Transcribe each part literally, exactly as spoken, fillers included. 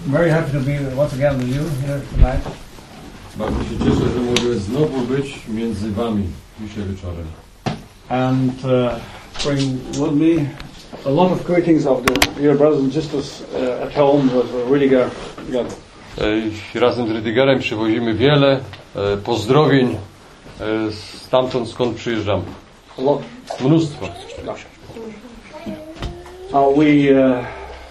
very happy to be once again with you here tonight. Bardzo się cieszę, że mogę znowu być między wami dzisiaj wieczorem. And uh, bring with me a lot of greetings of the dear brothers and sisters uh, at home that were really good. I razem z Rydigerem przywozimy wiele e, pozdrowień e, stamtąd, skąd przyjeżdżam. A lot. Mnóstwo. Uh, we uh,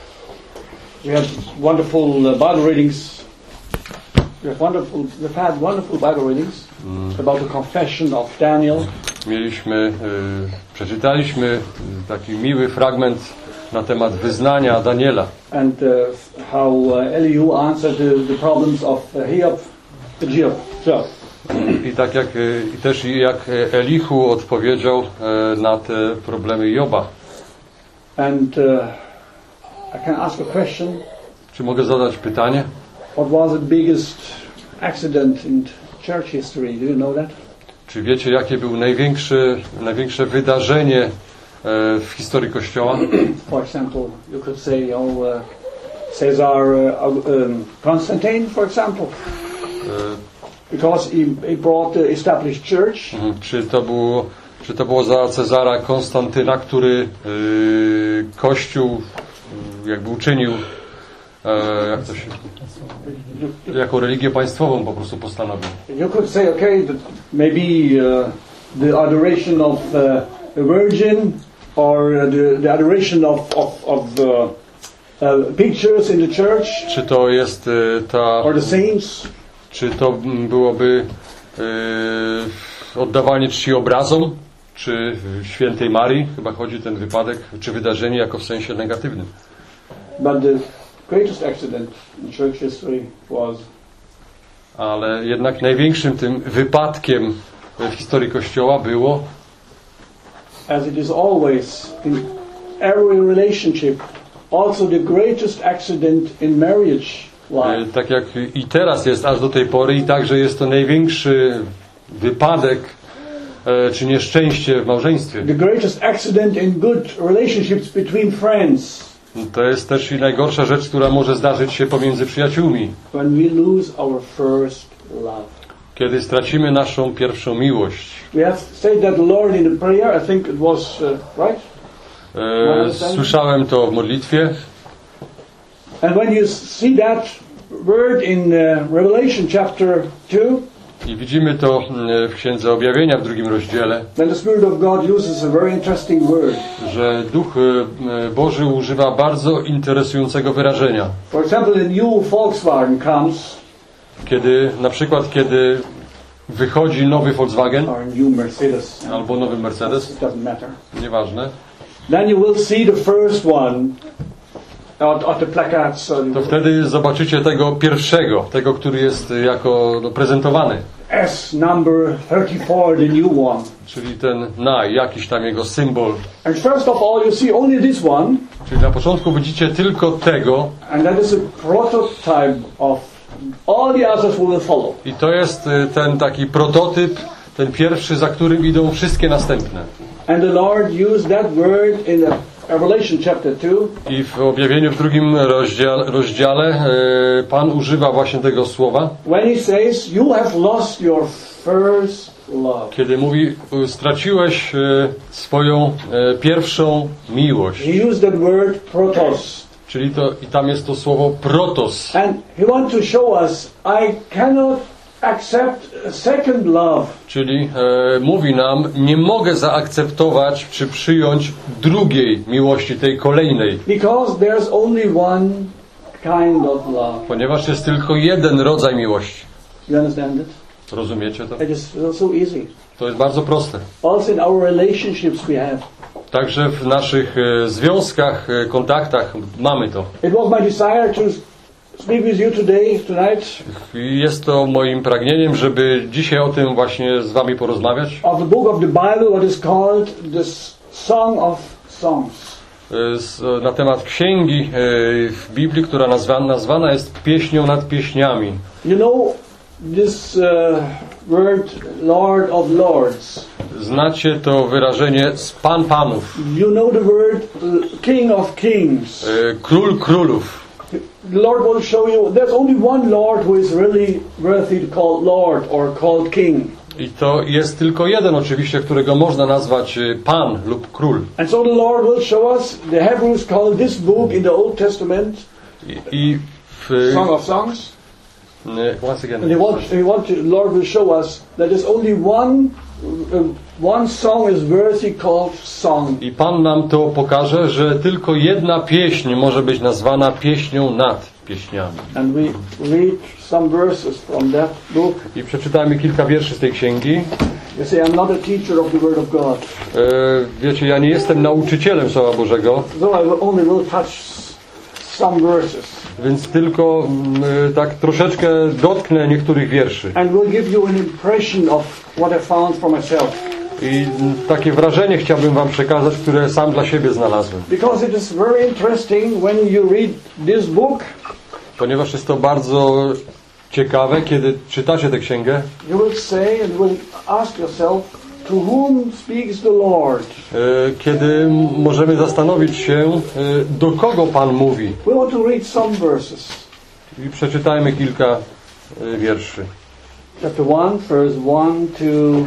we had wonderful uh, Bible readings. We have wonderful. We've had wonderful Bible readings mm. about the confession of Daniel. Mieliśmy, y, przeczytaliśmy taki miły fragment na temat wyznania Daniela. And uh, how uh, Elihu answered the, the problems of uh, Hiob, Job. Job. I tak jak i też jak Elihu odpowiedział e, na te problemy Joba. And uh, I can ask a question. Czy mogę zadać pytanie? What was the biggest accident in church history? Do you know that? Czy wiecie, jakie było największe największe wydarzenie e, w historii Kościoła? For example, you could say, you know, uh, Caesar uh, um, Constantine, for example. E, Because he, he brought the established church. Czy to było, czy to było za Cezara Konstantyna, który y, Kościół jakby uczynił e, jak to się, jako religię państwową po prostu postanowił. You could say, okay, that maybe uh, the adoration of uh, a virgin or the, the adoration of of, of uh, uh, pictures in the church. Czy to jest y, ta or the saints? Czy to byłoby e, oddawanie czci obrazom, czy świętej Marii? Chyba chodzi ten wypadek, czy wydarzenie jako w sensie negatywnym. But the greatest accident in church history was... Ale jednak największym tym wypadkiem w historii Kościoła było, as it is always in every relationship, also the greatest accident in marriage. Life. Tak jak i teraz jest aż do tej pory i także jest to największy wypadek e, czy nieszczęście w małżeństwie. The greatest accident in good relationships between friends. To jest też i najgorsza rzecz, która może zdarzyć się pomiędzy przyjaciółmi. When we lose our first love. Kiedy stracimy naszą pierwszą miłość. We have said that the Lord in the prayer, I think it was uh, right? E, słyszałem to w modlitwie. And when you see that word in uh, Revelation chapter two, i widzimy to w Księdze Objawienia w drugim rozdziale, then the Spirit of God uses a very interesting word. Że Duch Boży używa bardzo interesującego wyrażenia. For example, the new Volkswagen comes, kiedy na przykład kiedy wychodzi nowy Volkswagen, or new Mercedes, albo nowy Mercedes, it doesn't matter. Nieważne. Then you will see the first one. To wtedy zobaczycie tego pierwszego, tego, który jest jako no, prezentowany. S number thirty-four, the new one. Czyli ten naj, jakiś tam jego symbol. And first of all you see only this one. Czyli na początku widzicie tylko tego. And that is a prototype of all the others who will follow. I to jest ten taki prototyp, ten pierwszy, za którym idą wszystkie następne. And the Lord used that word in the Revelation chapter two. I w objawieniu w drugim rozdziale, rozdziale e, Pan używa właśnie tego słowa. When he says, you have lost your first love. Kiedy mówi, straciłeś e, swoją e, pierwszą miłość. He used that word protos. Czyli to i tam jest to słowo protos. And he wants to show us, I cannot accept a second love. Czyli e, mówi nam, nie mogę zaakceptować czy przyjąć drugiej miłości, tej kolejnej. Because there's only one kind of love. Ponieważ jest tylko jeden rodzaj miłości. You understand it? Rozumiecie to? It is so easy. To jest bardzo proste. Also in our relationships we have. Także w naszych e, związkach, e, kontaktach mamy to. It was my desire to speak with you today, tonight. Jest to moim pragnieniem, żeby dzisiaj o tym właśnie z wami porozmawiać. Of the book of the Bible, what is called the Song of Songs. Na temat księgi w Biblii, która nazwana, nazwana jest pieśnią nad pieśniami. You know this uh, word Lord of Lords. Znacie to wyrażenie z Pan Panów. You know the word King of Kings. Król królów. the Lord will show you there's only one Lord who is really worthy to call Lord or called King. I to jest tylko jeden oczywiście, którego można nazwać Pan lub Król. And so the Lord will show us, the Hebrews call this book in the Old Testament I, i w, Song of Songs. once again. And he want, he want to, the Lord will show us that there's only one uh, one song is worthy called song. I Pan nam to pokaże, że tylko jedna pieśń może być nazwana pieśnią nad pieśniami. And we read some verses from that book. I przeczytajmy kilka wierszy z tej księgi. You say, I'm not a teacher of the Word of God. E, wiecie, ja nie jestem nauczycielem Słowa Bożego, So I will only will touch some verses. więc tylko m, tak troszeczkę dotknę niektórych wierszy. And will give you an impression of what I found for myself. I m, takie wrażenie chciałbym wam przekazać, które sam dla siebie znalazłem. Because it is very interesting when you read this book. Ponieważ jest to bardzo ciekawe, kiedy czytacie tę księgę, You will say and will ask yourself, to whom speaks the Lord? e, kiedy możemy zastanowić się, e, do kogo Pan mówi. We want to read some verses. I przeczytajmy kilka e, wierszy. Chapter one, verse one to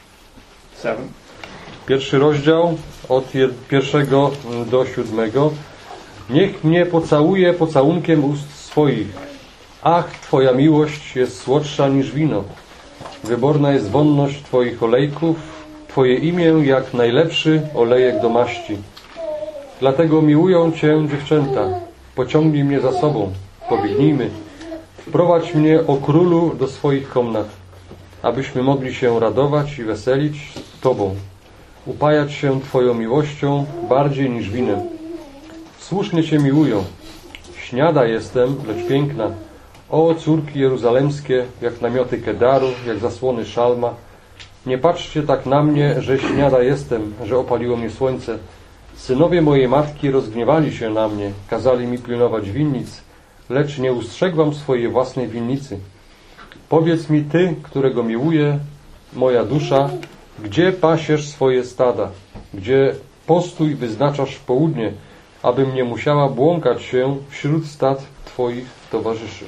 seven. Pierwszy rozdział od je, pierwszego do siódmego. Niech mnie pocałuje pocałunkiem ust swoich. Ach, Twoja miłość jest słodsza niż wino. Wyborna jest wonność Twoich olejków. Twoje imię jak najlepszy olejek do maści. Dlatego miłują Cię dziewczęta. Pociągnij mnie za sobą. Pobiegnijmy. Wprowadź mnie, o królu, do swoich komnat, abyśmy mogli się radować i weselić z Tobą. Upajać się Twoją miłością bardziej niż winem. Słusznie Cię miłują. Śniada jestem, lecz piękna. O córki jeruzalemskie, jak namioty Kedaru, jak zasłony Szalma. Nie patrzcie tak na mnie, że śniada jestem, że opaliło mnie słońce. Synowie mojej matki rozgniewali się na mnie, kazali mi pilnować winnic, lecz nie ustrzegłam swojej własnej winnicy. Powiedz mi Ty, którego miłuje moja dusza, gdzie pasiesz swoje stada, gdzie postój wyznaczasz w południe, abym nie musiała błąkać się wśród stad Twoich towarzyszy.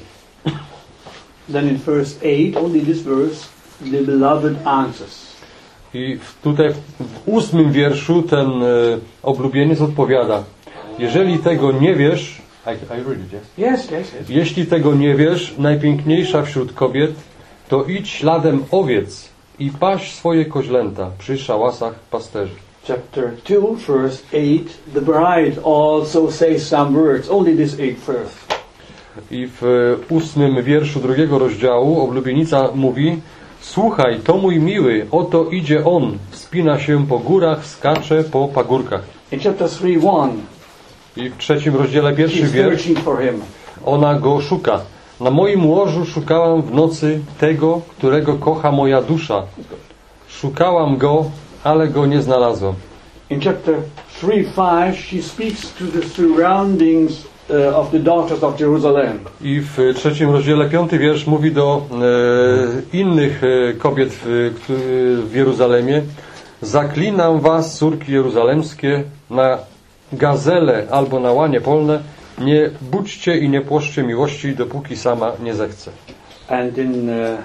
Then in verse eight, only this verse, the beloved answers. I w, tutaj w ósmym wierszu ten e, oblubieniec odpowiada: jeżeli tego nie wiesz, I, I read it, yes? Yes, yes, yes. Jeśli tego nie wiesz, najpiękniejsza wśród kobiet, to idź śladem owiec i paś swoje koźlęta przy szałasach pasterzy. Chapter two, verse eight, the bride also says some words, only this eight verse. I w ósmym wierszu drugiego rozdziału oblubienica mówi: słuchaj, to mój miły, oto idzie on, wspina się po górach, skacze po pagórkach. In chapter three, one, I w trzecim rozdziale pierwszy she's wiersz, searching for him. ona go szuka. Na moim łożu szukałam w nocy tego, którego kocha moja dusza. Szukałam go, ale go nie znalazłam. In chapter three, five, she speaks to the surroundings uh, of the daughters of Jerusalem. I w trzecim rozdziale piąty wiersz mówi do e, innych e, kobiet w, w Jeruzalemie: zaklinam was, córki jeruzalemskie, na gazele albo na łanie polne, nie budźcie i nie płoszcie miłości, dopóki sama nie zechce. And in uh,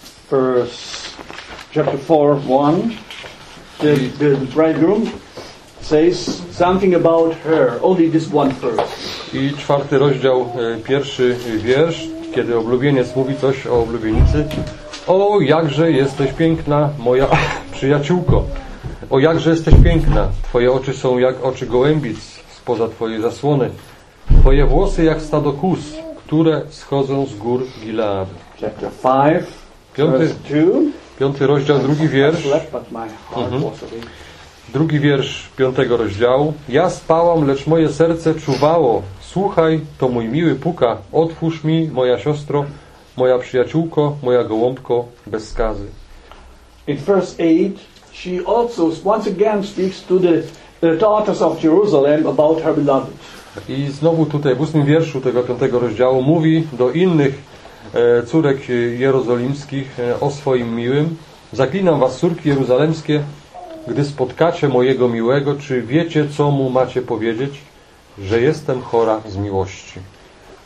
verse chapter four, one, the, the bridegroom says something about her, only this one verse. I czwarty rozdział, e, pierwszy wiersz, kiedy oblubieniec mówi coś o oblubienicy: o, jakże jesteś piękna, moja przyjaciółko. O, jakże jesteś piękna. Twoje oczy są jak oczy gołębic spoza twojej zasłony. Twoje włosy jak stado kóz, które schodzą z gór Gileadu. Chapter five, Piąty, verse two. piąty rozdział, drugi I wiersz. slept, but my heart Mhm. was awake. Drugi wiersz piątego rozdziału. Ja spałam, lecz moje serce czuwało. Słuchaj, to mój miły puka. Otwórz mi, moja siostro, moja przyjaciółko, moja gołąbko, bez skazy. In verse eight, she also once again speaks to the, the daughters of Jerusalem about her beloved. I znowu tutaj w ósmym wierszu tego piątego rozdziału mówi do innych e, córek jerozolimskich e, o swoim miłym: zaklinam was, córki jeruzalemskie, gdy spotkacie mojego miłego, czy wiecie, co mu macie powiedzieć? Że jestem chora z miłości.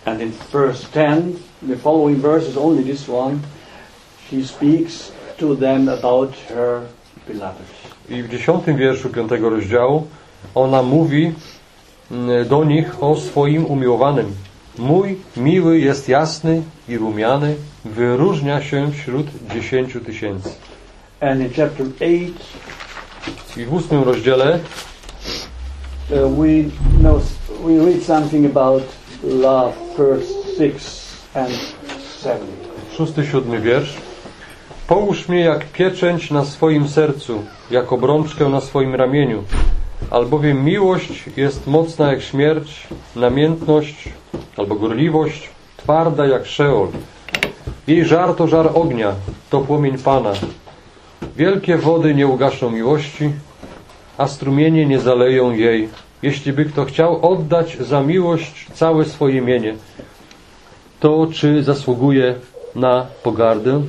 And in verse ten, the following verse is only this one, she speaks to them about her beloved. I w dziesiątym wierszu piątego rozdziału ona mówi do nich o swoim umiłowanym. Mój miły jest jasny i rumiany, wyróżnia się wśród dziesięciu tysięcy. And in chapter eight, I w ósmym rozdziale uh, we know we read something about love, verse six and seven. szósty, siódmy wiersz. Połóż mnie jak pieczęć na swoim sercu, jak obrączkę na swoim ramieniu. Albowiem miłość jest mocna jak śmierć, namiętność albo gorliwość, twarda jak Szeol. Jej żar to żar ognia, to płomień Pana. Wielkie wody nie ugaszą miłości, a strumienie nie zaleją jej. Jeśli by kto chciał oddać za miłość całe swoje mienie, to czy zasługuje na pogardę?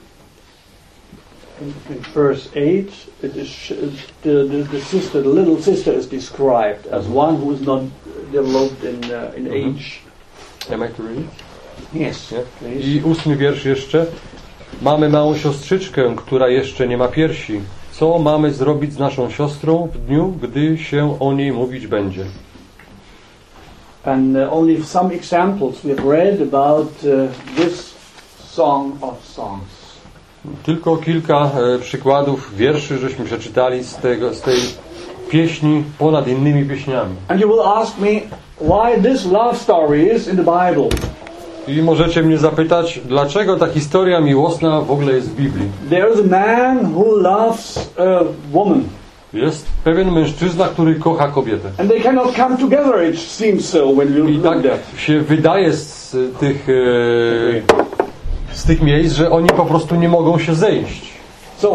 In, in verse eight, it is the, the, the sister, the little sister is described as one who is not developed in uh, in Mhm. age. Am I to read it? Yes, Nie? please. I ósmy wiersz jeszcze. Mamy małą siostrzyczkę, która jeszcze nie ma piersi. Co mamy zrobić z naszą siostrą w dniu, gdy się o niej mówić będzie? And uh, only some examples we have read about uh, this song of songs. Tylko kilka e, przykładów wierszy żeśmy przeczytali z, tego, z tej pieśni ponad innymi pieśniami. And you will ask me why this love story is in the Bible. I możecie mnie zapytać, dlaczego ta historia miłosna w ogóle jest w Biblii? There is a man who loves a woman. Jest pewien mężczyzna, który kocha kobietę. And they cannot come together, it seems so, when you I look tak at that. się wydaje z tych, e, z tych miejsc, że oni po prostu nie mogą się zejść. So,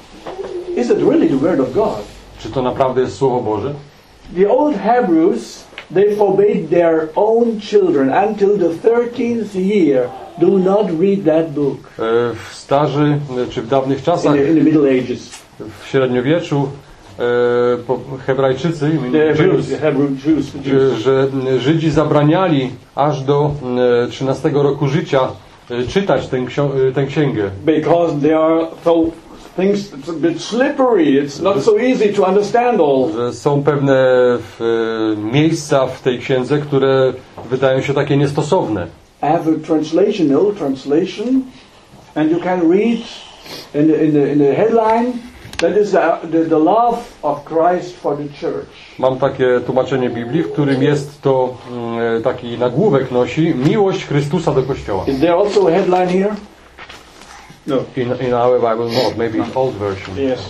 is it really the Word of God? Czy to naprawdę jest Słowo Boże? The old Hebrews, they forbade their own children until the thirteenth year. Do not read that book. E, W starzy, czy w dawnych In czasach, the, in the Middle Ages. w średniowieczu, e, po- Hebrajczycy, The Żydzi, Hebrews, the Hebrew Jews, the że, Jews. że Żydzi zabraniali aż do e, trzynastego roku życia e, czytać tę, ksio- e, tę księgę. Because they are so things, it's a bit slippery. It's not so easy to understand all. Że są pewne w, e, miejsca w tej księdze, które wydają się takie niestosowne. I have a translation, an old translation, and you can read in the, in the, in the headline, that is the, the, the love of Christ for the church. Mam takie tłumaczenie Biblii, w którym jest to mm, taki nagłówek nosi miłość Chrystusa do Kościoła. Is there also a headline here? No. In, in our Bible, not. Maybe it's old version. Yes.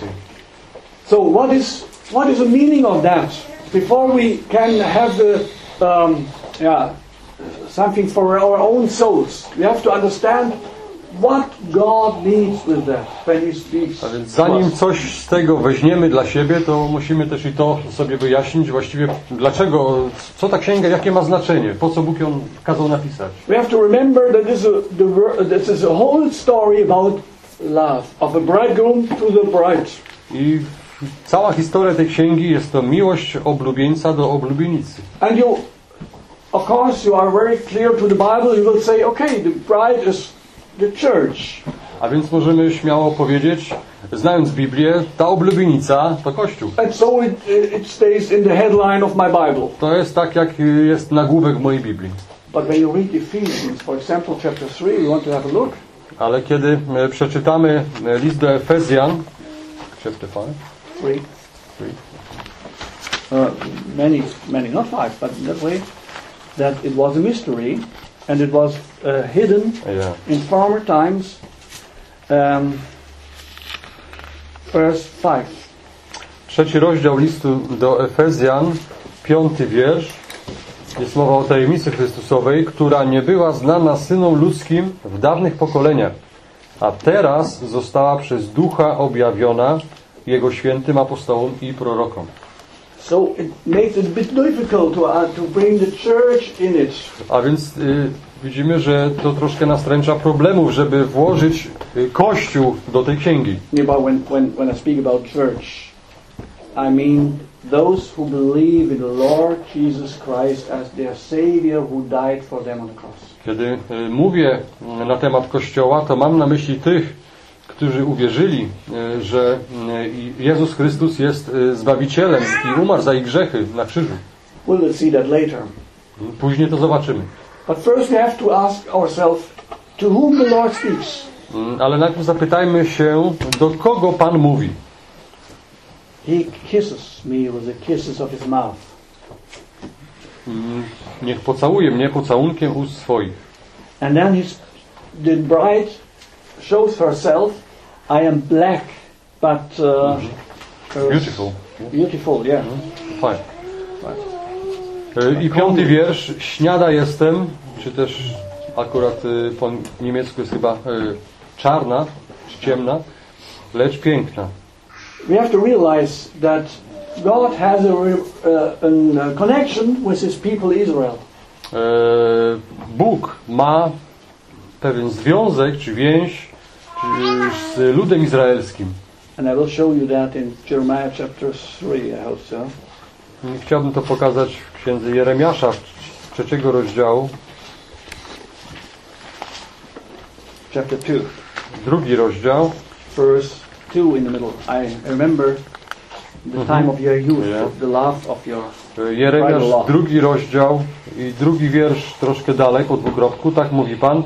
So what is what is the meaning of that? Before we can have the um, yeah something for our own souls, we have to understand what God means with that when He speaks. A więc to zanim us. coś z tego weźmiemy dla siebie, to musimy też i to sobie wyjaśnić właściwie dlaczego, co ta księga, jakie ma znaczenie, po co Bóg ją kazał napisać. We have to remember that this is a, the, wor- this is a whole story about love of a bridegroom to the bride. I cała historia tej księgi jest to miłość oblubieńca do oblubienicy. And you, of course, you are very clear to the Bible. You will say, okay, the bride is the church. A więc możemy śmiało powiedzieć, znając Biblię, ta oblubienica to Kościół. And so it, it stays in the headline of my Bible. To jest tak, jak jest nagłówek w mojej Biblii. But when you read Ephesians, for example, chapter three, we want to have a look. Ale kiedy e, przeczytamy e, list do Efezjan, chapter five, Three. three. Uh, many, many, not five, but in that way, that it was a mystery, and it was uh, hidden Yeah. in former times. Um, verse five. Trzeci rozdział listu do Efezjan, piąty wiersz. Jest mowa o tajemnicy Chrystusowej, która nie była znana synom ludzkim w dawnych pokoleniach, a teraz została przez Ducha objawiona Jego świętym apostołom i prorokom. So it makes it a bit difficult to, uh, to bring the church in it. A więc y, widzimy, że to troszkę nastręcza problemów, żeby włożyć y, Kościół do tej księgi. Yeah, but when, when, when I speak about church, I mean those who believe in the Lord Jesus Christ as their Savior who died for them on the cross. Kiedy y, mówię na temat Kościoła, to mam na myśli tych, którzy uwierzyli, y, że y, Jezus Chrystus jest y, Zbawicielem i umarł za ich grzechy na krzyżu. We'll see that later. Później to zobaczymy. But first we have to ask ourselves, to whom the Lord speaks. Y, ale najpierw zapytajmy się, do kogo Pan mówi. He kisses me with the kisses of His mouth. Y, niech pocałuje mnie pocałunkiem ust swoich. And then his, the bride shows herself, I am black, but uh, Beautiful. beautiful, yeah. Fajnie. I piąty wiersz. Śniada jestem, czy też akurat y, po niemiecku jest chyba y, czarna, czy ciemna, lecz piękna. We have to realize that God has a, re, uh, a connection with His people Israel. E, Bóg ma pewien związek, czy więź czy, z ludem izraelskim. And I will show you that in Jeremiah chapter three, I hope so. I chciałbym to pokazać w księdze Jeremiasza, trzeciego rozdziału. Chapter two. Drugi rozdział. Verse two in the middle. I remember the time of your youth, Yeah. the love of your... Jeremiasz, drugi rozdział i drugi wiersz troszkę dalej, po dwukropku, tak mówi Pan.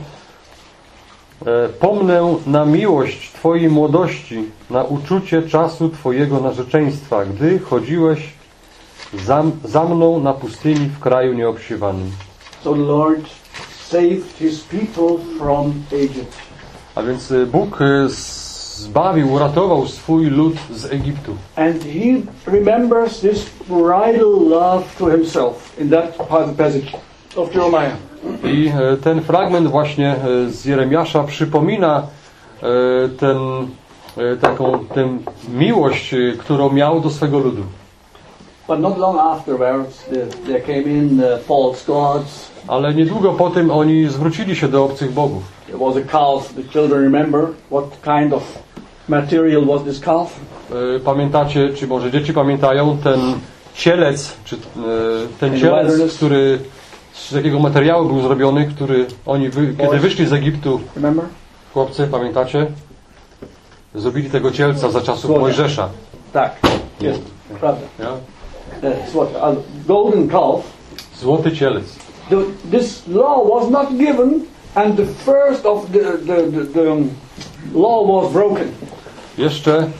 E, Pomnę na miłość Twojej młodości, na uczucie czasu Twojego narzeczeństwa, gdy chodziłeś za, za mną na pustyni w kraju nieobsiewanym. So the Lord saved His people from Egypt. A więc e, Bóg e, zbawił, uratował swój lud z Egiptu. And He remembers this bridal love to Himself in that passage of Jeremiah. I e, ten fragment właśnie e, z Jeremiasza przypomina e, ten, e, taką tę miłość, e, którą miał do swego ludu. But not long afterwards, there, there came in uh, false gods. Ale niedługo po tym oni zwrócili się do obcych bogów. There was a calf. The children remember what kind of material was this calf? E, Pamiętacie, czy może dzieci pamiętają ten cielec, czy e, ten cielec, który z jakiego materiału był zrobiony, który oni, wy, kiedy wyszli z Egiptu, Remember? chłopcy, pamiętacie? Zrobili tego cielca za czasów Mojżesza. Tak. Jest. Prawda. Ja? That's what a golden calf. Złoty cielec. The, this law was not given, and the first of the the, the, the um, law was broken. Jeszcze em,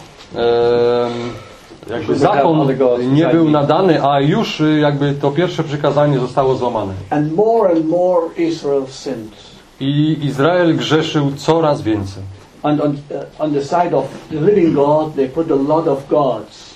jakby zakon nie był nadany, a już jakby to pierwsze przykazanie zostało złamane. And more and more Israel sinned. I Izrael grzeszył coraz więcej. And on, uh, on the side of the living God, they put a lot of gods.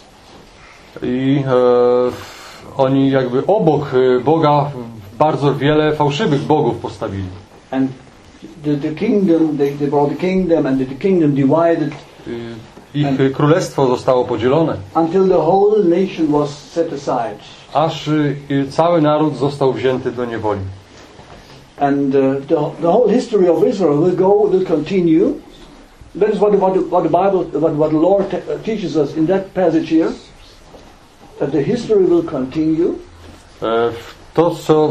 I e, oni jakby obok Boga bardzo wiele fałszywych bogów postawili. And the, the kingdom, they, they brought the kingdom, and the, the kingdom divided. Ich królestwo zostało podzielone. Until the whole nation was set aside. Aż cały naród został wzięty do niewoli. And uh, the, the whole history of Israel will go, will continue. That is what, what, what the Bible, what, what the Lord te- teaches us in that passage here. That the history will continue. To, co,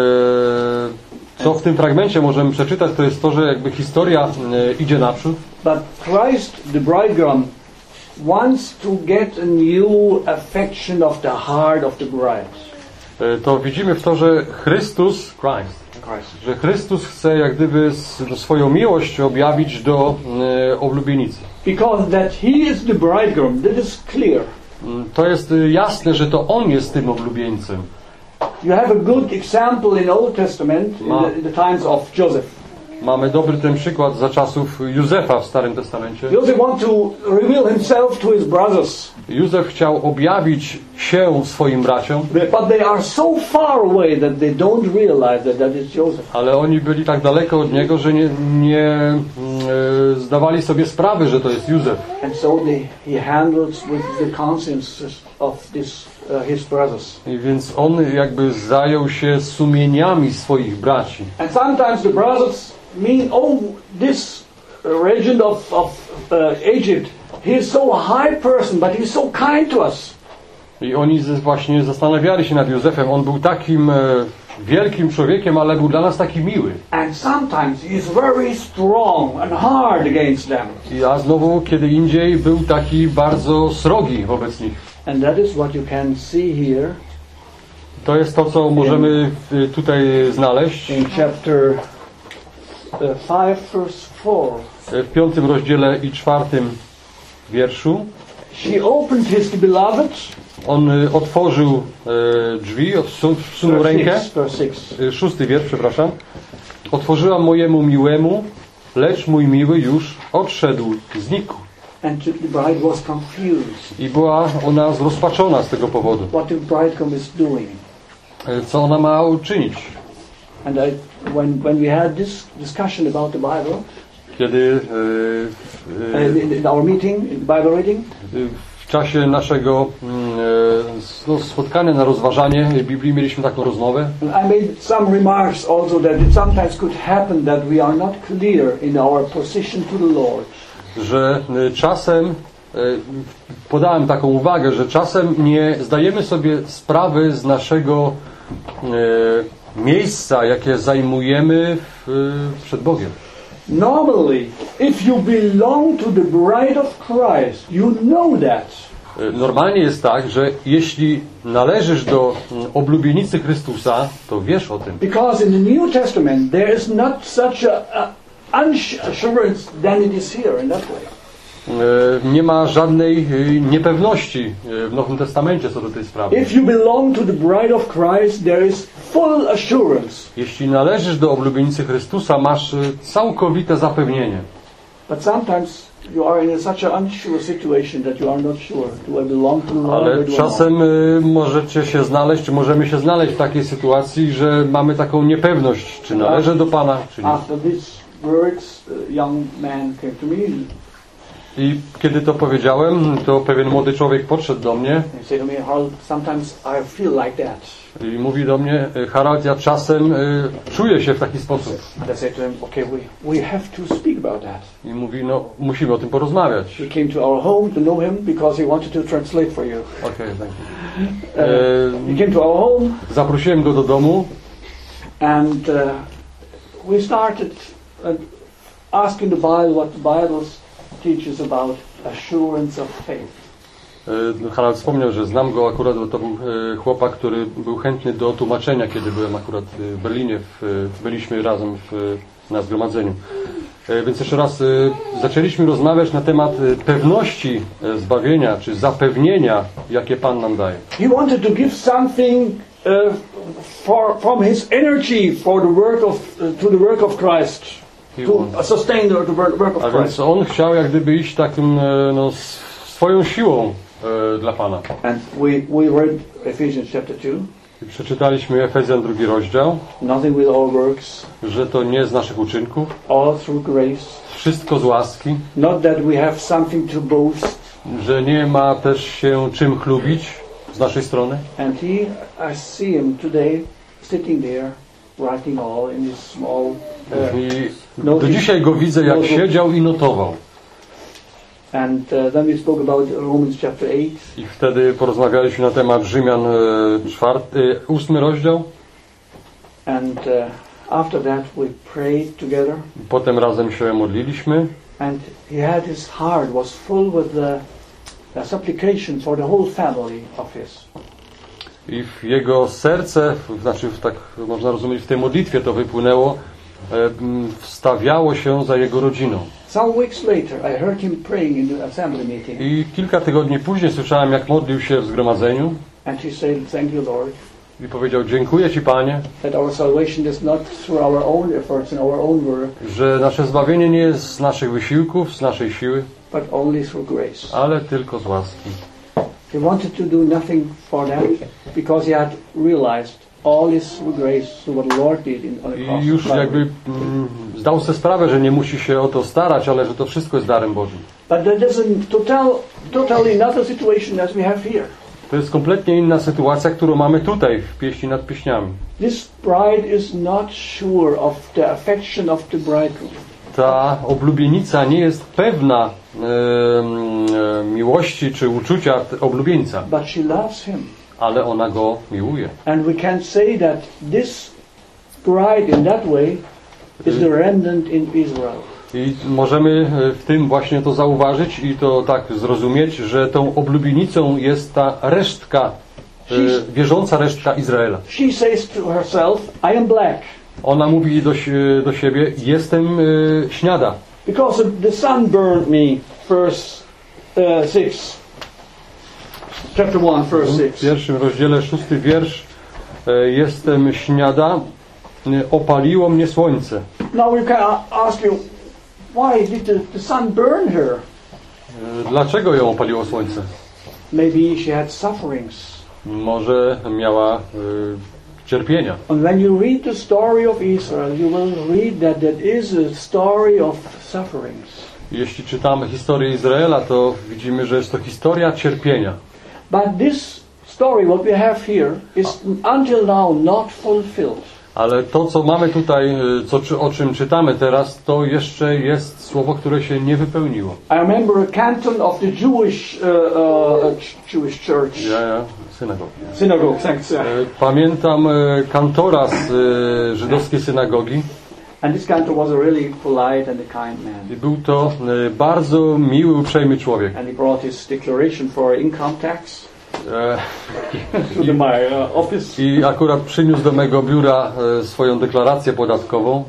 co w tym fragmencie możemy przeczytać, to jest to, że jakby historia idzie naprzód. But Christ, the bridegroom, wants to get a new affection of the heart of the bride. To widzimy w to, że Chrystus, Christ, Christ. że Chrystus chce jak gdyby swoją miłość objawić do oblubienicy. Because that He is the bridegroom, that is clear. To jest jasne, że to On jest tym oblubieńcem. You have a good example in Old Testament, in the, in the times of Joseph. Mamy dobry ten przykład za czasów Józefa w Starym Testamencie. Joseph want to reveal himself to his brothers. Józef chciał objawić się swoim braciom, But they are so far away that they don't realize that that is Joseph. ale oni byli tak daleko od niego, że nie, nie e, zdawali sobie sprawy, że to jest Józef. And so they, he handles with the consciences of this, uh, his brothers. I więc on jakby zajął się sumieniami swoich braci. And sometimes the brothers mean, oh, this regent of, of uh, Egypt, he is so a high person, but he's so kind to us. I oni z- właśnie zastanawiali się nad Józefem. On był takim e, wielkim człowiekiem, ale był dla nas taki miły. And sometimes he is very strong and hard against them. I a znowu kiedy indziej był taki bardzo srogi wobec nich. And that is what you can see here To jest to, co możemy y, tutaj znaleźć in chapter uh, five, verse four. w piątym rozdziale i czwartym wierszu. She opened his beloved. On y, otworzył y, drzwi, odsu- wsunął Verse rękę. six, verse six. Y, Szósty wiersz, przepraszam. Otworzyłam mojemu miłemu, lecz mój miły już odszedł, znikł. And the bride was confused. I była ona zrozpaczona z tego powodu. What the bridegroom is doing. Y, Co ona ma uczynić? And I, when when we had this discussion about the Bible, Kiedy y, uh, y, in, in our meeting, in Bible reading, y, w czasie naszego mm, y, no, spotkania na rozważanie Biblii mieliśmy taką rozmowę. I made some remarks also that it sometimes could happen that we are not clear in our position to the Lord. Że y, czasem y, podałem taką uwagę, że czasem nie zdajemy sobie sprawy z naszego y, miejsca, jakie zajmujemy w, przed Bogiem. Normally, if you belong to the bride of Christ, you know that. Y, Normalnie jest tak, że jeśli należysz do mm, oblubienicy Chrystusa, to wiesz o tym. Because in the New Testament there is not such a, a assurance than it is here in that way. Y, Nie ma żadnej y, niepewności y, w Nowym Testamencie co do tej sprawy. If you belong to the bride of Christ, there is full assurance. Jeśli należysz do oblubienicy Chrystusa, masz y, całkowite zapewnienie. But sometimes you are in a, such an unsure situation that you are not sure. Do I belong to the Lord or Ale do I not? czasem y, możecie się znaleźć, czy możemy się znaleźć w takiej sytuacji, że mamy taką niepewność, czy należę do Pana, czy nie. After these words, a young man came to me I kiedy to powiedziałem, to pewien młody człowiek podszedł do mnie and said to me, Harold, sometimes I feel like that. i mówi do mnie: Harald, ja czasem y, czuję się w taki sposób. And I said to him, okay, we, we have to speak about that. I mówi: no, musimy o tym porozmawiać. He came to our home to know him because he wanted to translate for you. Okej, okay, thank Uh, you. he came to our home Zaprosiłem go do domu and uh, we started uh, asking the Bible what the Bible teaches about assurance of faith. E, Harald wspomniał, że znam go akurat, bo to był e, chłopak, który był chętny do tłumaczenia, kiedy byłem akurat w Berlinie, w, byliśmy razem w, na zgromadzeniu. E, Więc jeszcze raz e, zaczęliśmy rozmawiać na temat e, pewności e, zbawienia, czy zapewnienia, jakie Pan nam daje. He wanted to give something uh, for, from his energy for the work of, uh, to the work of Christ, He to wanted- sustain the, the work work of A Christ. więc on chciał jak gdyby iść takim, e, no, s- swoją siłą e, dla Pana. And we, we read Ephesians chapter two. I przeczytaliśmy Efezjan drugi rozdział, Nothing with our works, że to nie z naszych uczynków, all through grace. wszystko z łaski, Not that we have something to boast. że nie ma też się czym chlubić z naszej strony. And he, I see him today sitting there, writing all in his small. Uh, I No, do he- dzisiaj go widzę, jak no, siedział i notował. and uh, then we spoke about Romans chapter eight. I wtedy porozmawialiśmy na temat Rzymian e, czwarty, e, ósmy rozdział. And uh, after that we prayed together. Potem razem się modliliśmy. And he had his heart was full with the, the supplication for the whole family of his. I w jego serce, w- znaczy w tak można rozumieć, w tej modlitwie to wypłynęło, e, m, wstawiało się za jego rodziną. Some weeks later, I heard him praying in the assembly meeting, I kilka tygodni później słyszałem, jak modlił się w zgromadzeniu and he said, "Thank you, Lord, i powiedział: dziękuję Ci, Panie, that our salvation is not through our own efforts and our own work, że nasze zbawienie nie jest z naszych wysiłków, z naszej siły, but only through grace." ale tylko z łaski. He wanted to do nothing for that because he had realized all is through grace, through what the Lord did in, on the cross. I już jakby mm, zdał sobie sprawę, że nie musi się o to starać, ale że to wszystko jest darem Bożym. But that is a total, totally another situation as we have here. To jest kompletnie inna sytuacja, którą mamy tutaj w Pieśni nad Pieśniami. This bride is not sure of the affection of the bridegroom. ta oblubienica nie jest pewna e, e, miłości czy uczucia oblubieńca, but she loves him. ale ona go miłuje. And we can say that this bride in that way is the remnant in Israel. I możemy w tym właśnie to zauważyć i to tak zrozumieć, że tą oblubienicą jest ta resztka, e, wierząca resztka Izraela. She says to herself, I am black. Ona mówi do, do siebie, jestem e, śniada. Because the sun burned me, verse uh, six. Chapter one, verse W six. pierwszym rozdziale, szósty wiersz, e, jestem śniada, e, opaliło mnie słońce. Now we can ask you, why did the, the sun burn her? E, dlaczego ją opaliło słońce? Maybe she had sufferings. Może miała e, cierpienia. And when you read the story of Israel, you will read that that is a story of sufferings. Jeśli czytamy historię Izraela, to widzimy, że jest to historia cierpienia. But this story, what we have here, is until now not fulfilled. Ale to, co mamy tutaj, co, czy, o czym czytamy teraz, to jeszcze jest słowo, które się nie wypełniło. I remember a canton of the Jewish uh, uh, Jewish church. Ja, ja, synagogi. Synagogue, thanks. E, Pamiętam e, kantora z e, żydowskiej synagogi. And this cantor was a really polite and a kind man. I był to e, bardzo miły, uprzejmy człowiek. And he brought his declaration for income tax E, to the, my uh, office. I akurat przyniósł do mego biura e, swoją deklarację podatkową.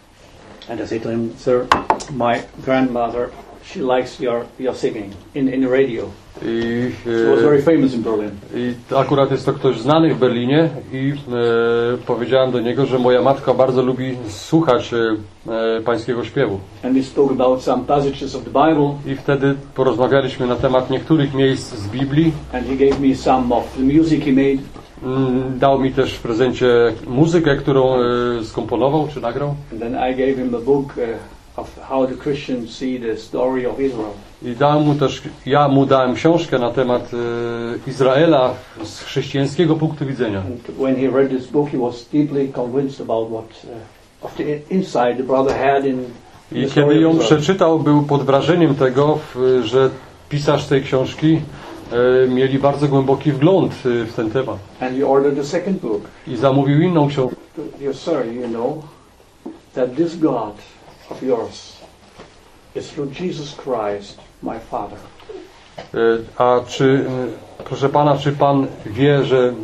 And I said to him, sir, my grandmother, she likes your, your singing in, in the radio. I, She was very famous in Berlin. I akurat jest to ktoś znany w Berlinie i e, powiedziałem do niego, że moja matka bardzo lubi słuchać e, pańskiego śpiewu. And we spoke about some passages of the Bible. I wtedy porozmawialiśmy na temat niektórych miejsc z Biblii. And he gave me some of the music he made. Mm, Dał mi też w prezencie muzykę, którą e, skomponował czy nagrał. And then I gave him a book uh, of how the Christians see the story of Israel. I dałem mu też, ja mu dałem książkę na temat e, Izraela z chrześcijańskiego punktu widzenia. And when he read this book, he was deeply convinced about what uh, of the insight the brother had in I the story kiedy ją of Israel. przeczytał, był pod wrażeniem tego, w- że pisarz tej książki e, mieli bardzo głęboki wgląd e, w ten temat. And he ordered the second book. I zamówił inną książkę. Dear sir, you know that this God of yours is through Jesus Christ, my Father. E, A czy, e, proszę pana, czy pan wie, że e,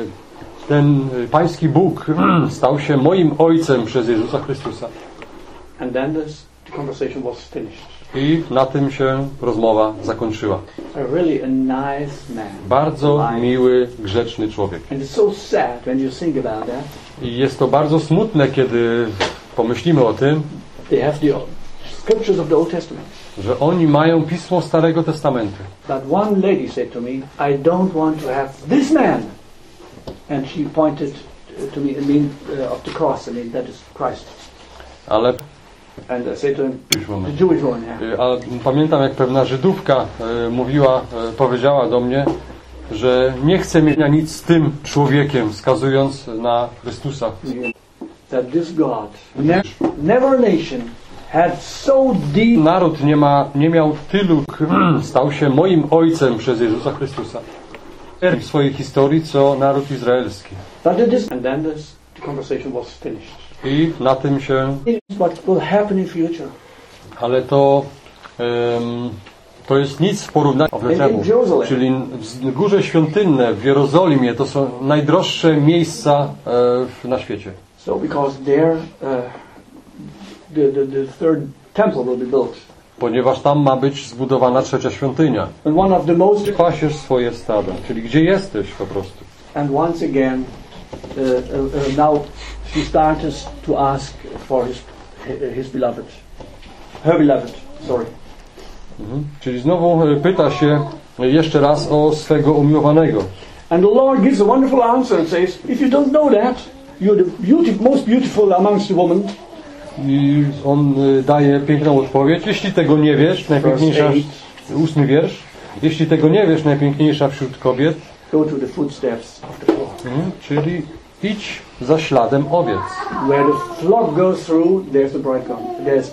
ten e, pański Bóg stał się moim ojcem przez Jezusa Chrystusa? And then this, the conversation was finished. I na tym się rozmowa zakończyła. A really a nice man. Bardzo Nice. miły, grzeczny człowiek. And it's so sad when you think about that. I jest to bardzo smutne, kiedy pomyślimy o tym, They have the scriptures of the Old Testament. że oni mają Pismo Starego Testamentu. But one lady said to me, I don't want to have this man. And she pointed to me, I mean, uh, of the cross, I mean, that is Christ. Ale And I said to him, Jewish woman. the Jewish woman, yeah. A pamiętam, jak pewna Żydówka e, mówiła, e, powiedziała do mnie, że nie chce mieć nic z tym człowiekiem, wskazując na Chrystusa. That this God, ne- never a nation, had so deep. Naród nie ma, nie miał tylu, stał się moim ojcem przez Jezusa Chrystusa. W swojej historii, co naród izraelski. But it is, and then this, the conversation was finished. I na tym się, It's what will happen in future. ale to em, to jest nic w porównaniu do temu. Czyli w Górze Świątynne w Jerozolimie to są najdroższe miejsca e, w- na świecie. So because there, uh, the, the the third temple will be built, Ponieważ tam ma być zbudowana trzecia świątynia. and one of the most. Pasiesz swoje stada, czyli gdzie jesteś po prostu. And once again, uh, uh, uh, now she starts to ask for his his beloved, her beloved. Sorry. Mhm. Czyli znowu e, pyta się jeszcze raz o swego umiłowanego. And the Lord gives a wonderful answer and says, "If you don't know that, you're the beauty, most beautiful amongst the women." I on e, daje piękną odpowiedź. Jeśli tego nie wiesz, najpiękniejsza, ósmy wiersz. Jeśli tego nie wiesz, najpiękniejsza wśród kobiet, Go to the footsteps of the flock. mhm, czyli idź za śladem owiec. Where the flock goes through, there's the bridegroom. There's the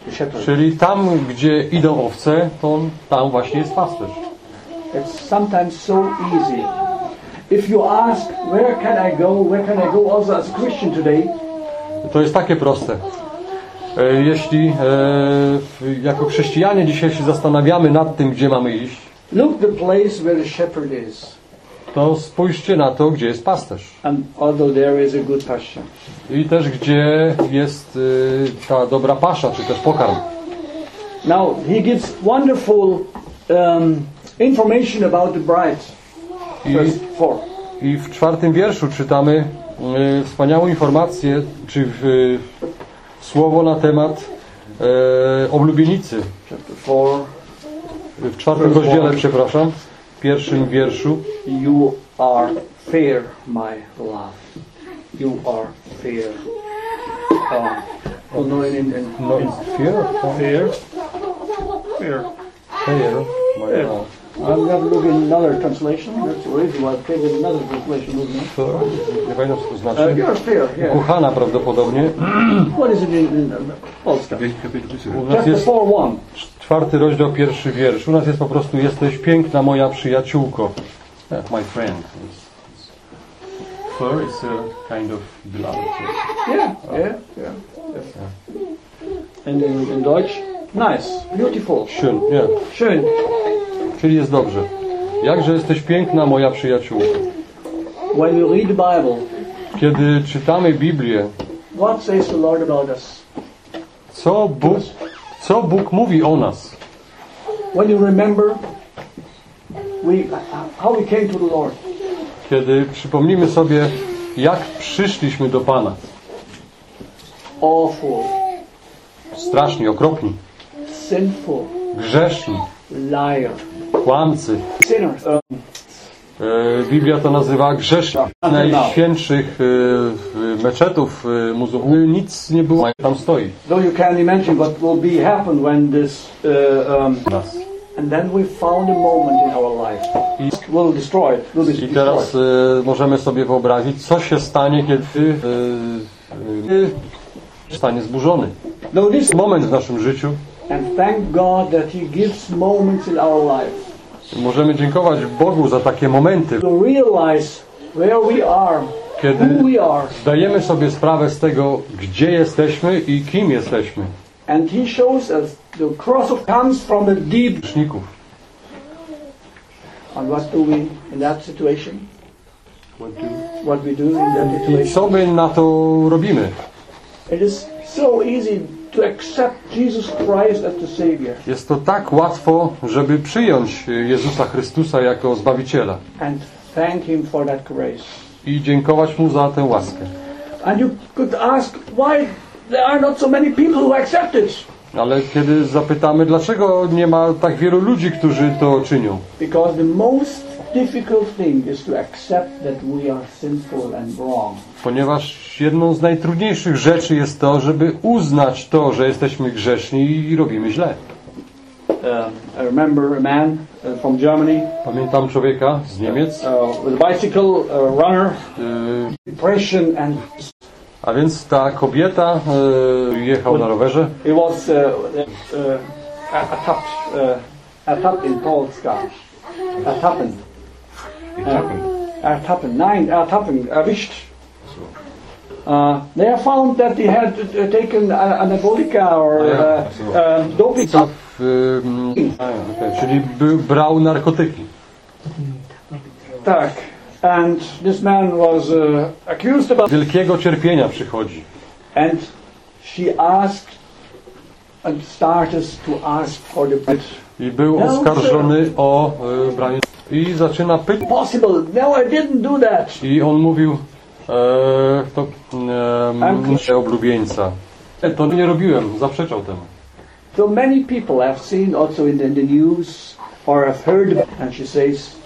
the shepherd. Czyli tam, gdzie idą owce, to tam właśnie jest pasterz. It's sometimes so easy. If you ask, where can I go, where can I go also as a Christian today, To jest takie proste. E, Jeśli e, w- jako chrześcijanie dzisiaj się zastanawiamy nad tym, gdzie mamy iść, look the place where the shepherd is. to spójrzcie na to, gdzie jest pasterz. And although there is a good pasture. I też gdzie jest y, ta dobra pasza, czy też pokarm. Now, he gives wonderful um, information about the bride. I, Verse four. I w czwartym wierszu czytamy y, wspaniałą informację, czy y, słowo na temat y, oblubienicy. Chapter four. W czwartym rozdziale, przepraszam, w pierwszym wierszu. You are fair, my love. You are fair. Um, oh no, in, in, in, No, in fear? fair. Fair. Fear. My Yeah. love. I'm going to look in another translation. That's the reason why I've taken another translation with me. To, nie pamiętam, co to Uh, znaczy. you're fair, yeah. Kochana prawdopodobnie. What is it in, in uh, Polska? U nas Chapter jest four, one. czwarty rozdział, pierwszy wiersz. U nas jest po prostu: jesteś piękna moja przyjaciółko. Yeah, my friend. It's, it's, fur is a kind of beloved. Yeah, yeah, yeah. Yes. And in, in Deutsch, nice, beautiful, Schön, nie. schön. Czyli jest dobrze. Jakże jesteś piękna moja przyjaciółko. When you read the Bible, Kiedy czytamy Biblię, what says the Lord about us? co Bóg, co Bóg mówi o nas? When you remember we, how we came to the Lord, Kiedy przypomnimy sobie, jak przyszliśmy do Pana. awful, Straszni, okropni, sinful, grzeszni, liar, kłamcy. sinners. Um, E, Biblia to nazywa grzesznik. Z najświętszych e, meczetów e, muzułmańskich nic nie było, tam stoi. though you can imagine what will be happen when this, uh, um, Nas. and then we found a moment in our life, will destroy it, will be I destroyed. teraz e, możemy sobie wyobrazić, co się stanie, kiedy e, e, zostanie zburzony. No, this Moment w naszym życiu. and thank God that He gives moments in our life Możemy dziękować Bogu za takie momenty, to realize where we are, kiedy who we are, zdajemy sobie sprawę z tego, gdzie jesteśmy i kim jesteśmy. and He shows us the cross of comes from the deep. Grzeszników. And what do we in that situation? What we do in that I situation? co my na to robimy? It is so easy to accept Jesus Christ as the Savior Jest to tak łatwo, żeby przyjąć Jezusa Chrystusa jako Zbawiciela and thank Him for that grace. i dziękować Mu za tę łaskę. And you could ask why there are not so many people who accept it. Ale kiedy zapytamy, dlaczego nie ma tak wielu ludzi, którzy to czynią? Because the most difficult thing is to accept that we are sinful and wrong. Ponieważ jedną z najtrudniejszych rzeczy jest to, żeby uznać to, że jesteśmy grzeszni i robimy źle. Um, I remember a man uh, from Germany, Pamiętam człowieka z Niemiec, uh, with a bicycle, uh, runner, yy, depression, and a więc ta kobieta yy, jechał na rowerze. it was uh, uh, ertappt, uh, ertappt in Polska. Ertappen. Uh, ertappen. Nein, ertappen, erwischt. Uh, they have found that he had uh, taken uh, anabolika or Ah, ja, uh, so. uh, doping. Co w, yy, a, okay, czyli był, brał narkotyki. Tak. And this man was uh, accused about, Wielkiego cierpienia przychodzi. and she asked and started to ask for the bread. I był No, oskarżony o y, branie. I zaczyna pytać. Possible? No, I didn't do that. I on mówił, e, to I'm- e, muszę oblubieńca. E, To nie robiłem, zaprzeczał temu. So many people have seen also in the, in the news or have heard about, and she says,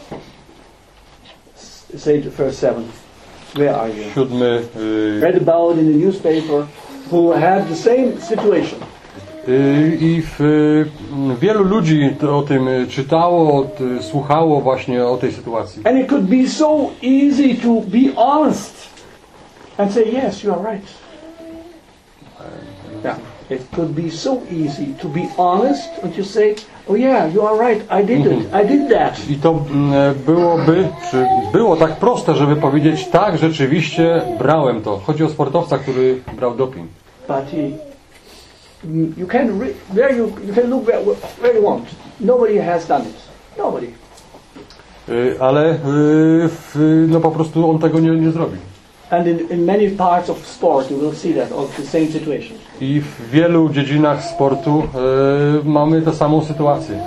say to verse seven, where are you? Siódmy. y, Read about in the newspaper who had the same situation. y, I w, y, wielu ludzi to o tym y, czytało, t, słuchało właśnie o tej sytuacji. And it could be so easy to be honest and say, yes, you are right. Yeah. It could be so easy to be honest and to say, oh yeah, you are right, I did it, I did that. I to mm, byłoby, czy było tak proste, żeby powiedzieć, tak, rzeczywiście brałem to. Chodzi o sportowca, który brał doping. But he, you can re, where you you can look where, where you want. Nobody has done it. Nobody. Y, Ale y, w, no po prostu on tego nie, nie zrobił. And in, in many parts of sport, you will see that, of the same situation. I w wielu dziedzinach sportu y, mamy tę samą sytuację.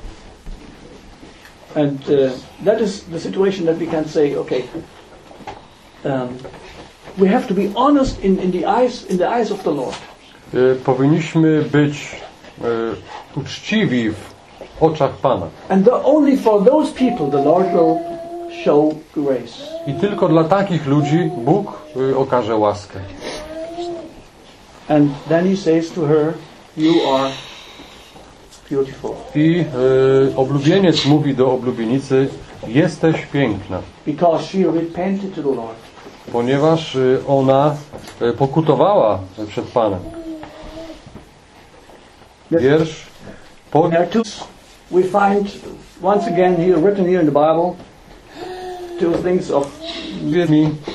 And uh, that is the situation that we can say, okay, um, we have to be honest in, in the eyes in the eyes of the Lord. Y, Powinniśmy być y, uczciwi w oczach Pana. And the, only for those people the Lord will show grace. I tylko dla takich ludzi Bóg y, okaże łaskę. And then he says to her, you are beautiful. I y, oblubieniec mówi do oblubienicy, jesteś piękna, Because she repented to the Lord. ponieważ y, ona y, pokutowała przed Panem. Wiersz po, There are two, we find once again here written here in the Bible two things of mi